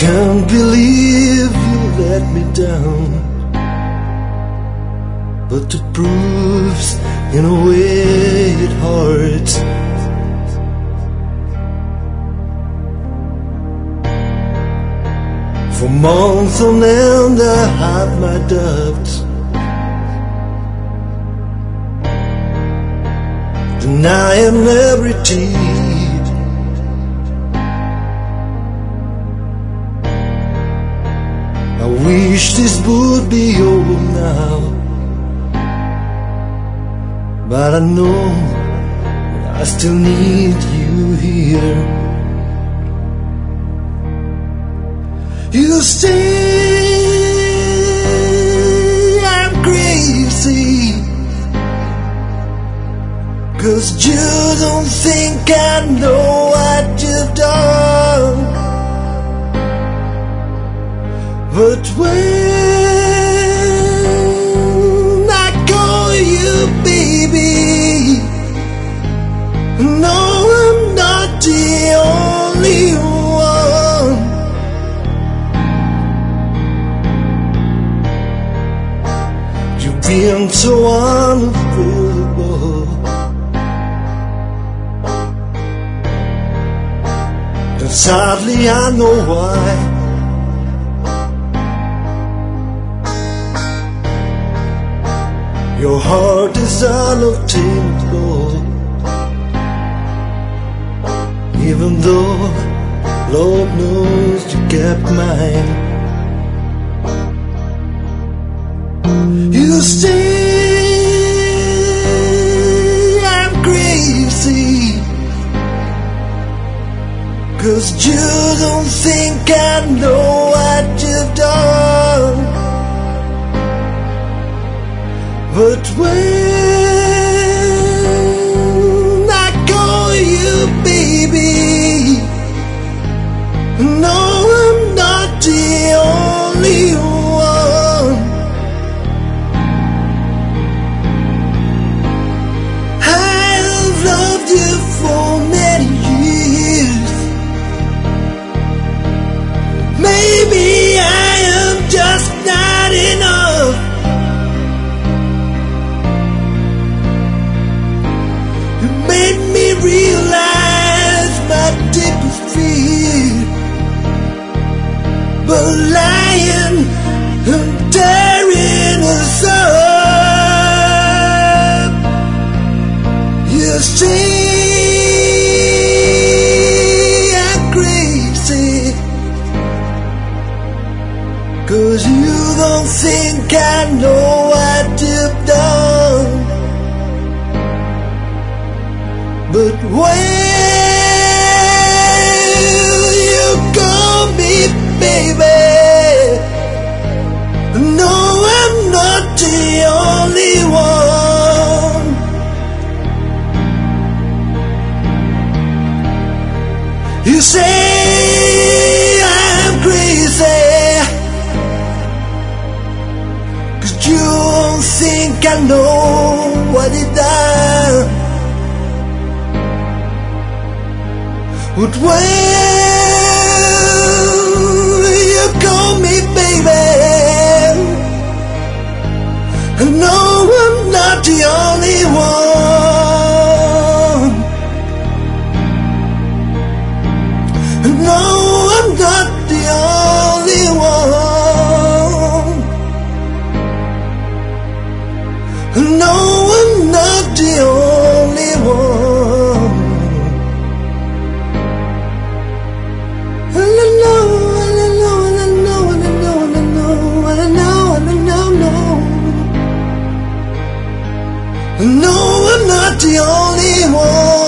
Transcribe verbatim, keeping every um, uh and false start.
can't believe you let me down, but the proof's in a way it hurts. For months on end I had my doubts, denying every deed. I wish this would be over now, but I know I still need you here. You say I'm crazy, 'cause you don't think I know what you've done. But when I call you baby, no, I'm not the only one. You've been so unavailable, and sadly I know why. Your heart is unobtainable, even though Lord knows you kept mine. You say I'm crazy, 'cause you don't think I know what you've done. But when I call you baby, no, I'm not the only one. I've loved you for many years. Maybe I am just not enough. Made me realize my deepest fear, but lying and tearing us up. You say I'm crazy, 'cause you don't think I know what you've done. But when you call me baby, no, I'm not the only one. You say I'm crazy, 'cause you don't think I know what you've done. But when you call me baby, no, I'm not the only one. No, I'm not the only one. No, I'm not the only one. No, I'm not the only one.